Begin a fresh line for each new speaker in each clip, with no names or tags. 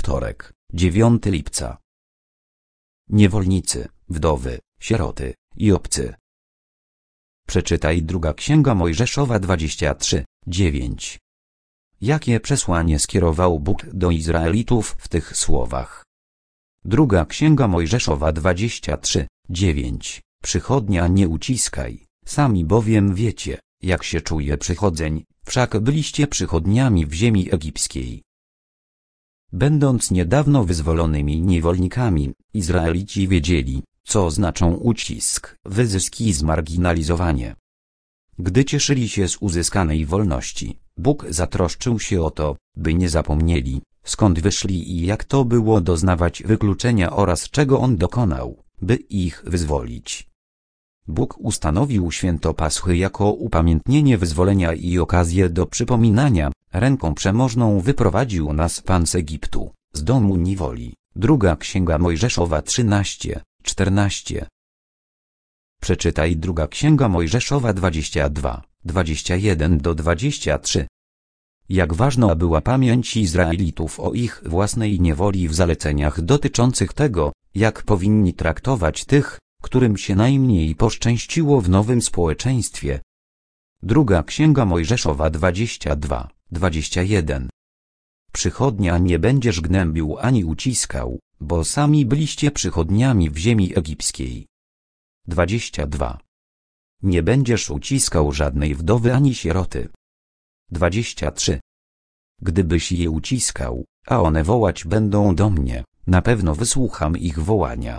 Wtorek, 9 lipca. Niewolnicy, wdowy, sieroty i obcy. Przeczytaj Druga Księga Mojżeszowa 23:9. Jakie przesłanie skierował Bóg do Izraelitów w tych słowach? Druga Księga Mojżeszowa 23:9. Przychodnia nie uciskaj, sami bowiem wiecie, jak się czuje przychodzeń, wszak byliście przychodniami w ziemi egipskiej. Będąc niedawno wyzwolonymi niewolnikami, Izraelici wiedzieli, co znaczą ucisk, wyzysk i zmarginalizowanie. Gdy cieszyli się z uzyskanej wolności, Bóg zatroszczył się o to, by nie zapomnieli, skąd wyszli i jak to było doznawać wykluczenia oraz czego On dokonał, by ich wyzwolić. Bóg ustanowił święto Paschy jako upamiętnienie wyzwolenia i okazję do przypominania, ręką przemożną wyprowadził nas Pan z Egiptu, z domu niewoli. Druga Księga Mojżeszowa 13:14. Przeczytaj Druga Księga Mojżeszowa 22:21-23. Jak ważna była pamięć Izraelitów o ich własnej niewoli w zaleceniach dotyczących tego, jak powinni traktować tych, którym się najmniej poszczęściło w nowym społeczeństwie. Druga Księga Mojżeszowa 22:21. Przychodnia nie będziesz gnębił ani uciskał, bo sami byliście przychodniami w ziemi egipskiej. 22. Nie będziesz uciskał żadnej wdowy ani sieroty. 23. Gdybyś je uciskał, a one wołać będą do mnie, na pewno wysłucham ich wołania.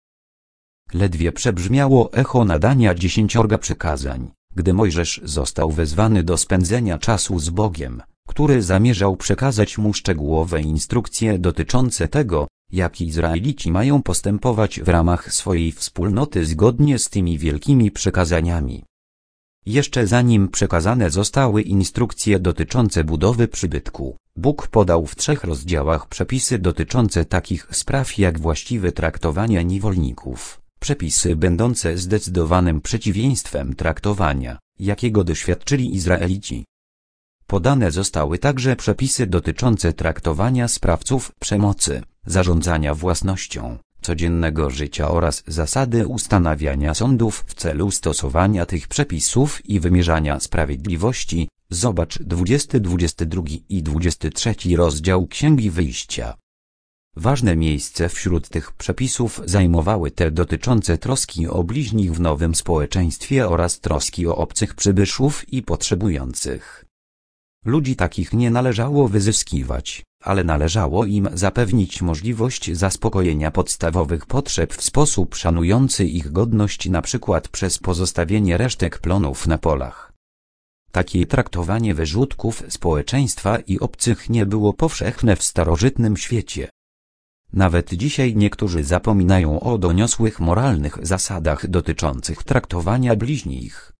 Ledwie przebrzmiało echo nadania 10 przykazań, gdy Mojżesz został wezwany do spędzenia czasu z Bogiem, który zamierzał przekazać mu szczegółowe instrukcje dotyczące tego, jak Izraelici mają postępować w ramach swojej wspólnoty zgodnie z tymi wielkimi przekazaniami. Jeszcze zanim przekazane zostały instrukcje dotyczące budowy przybytku, Bóg podał w 3 rozdziałach przepisy dotyczące takich spraw jak właściwe traktowanie niewolników, przepisy będące zdecydowanym przeciwieństwem traktowania, jakiego doświadczyli Izraelici. Podane zostały także przepisy dotyczące traktowania sprawców przemocy, zarządzania własnością, codziennego życia oraz zasady ustanawiania sądów w celu stosowania tych przepisów i wymierzania sprawiedliwości. Zobacz 20, 22 i 23 rozdział Księgi Wyjścia. Ważne miejsce wśród tych przepisów zajmowały te dotyczące troski o bliźnich w nowym społeczeństwie oraz troski o obcych przybyszów i potrzebujących. Ludzi takich nie należało wyzyskiwać, ale należało im zapewnić możliwość zaspokojenia podstawowych potrzeb w sposób szanujący ich godność, np. przez pozostawienie resztek plonów na polach. Takie traktowanie wyrzutków społeczeństwa i obcych nie było powszechne w starożytnym świecie. Nawet dzisiaj niektórzy zapominają o doniosłych moralnych zasadach dotyczących traktowania bliźnich.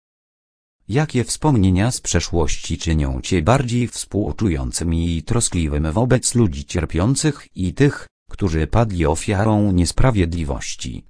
Jakie wspomnienia z przeszłości czynią Cię bardziej współczującym i troskliwym wobec ludzi cierpiących i tych, którzy padli ofiarą niesprawiedliwości?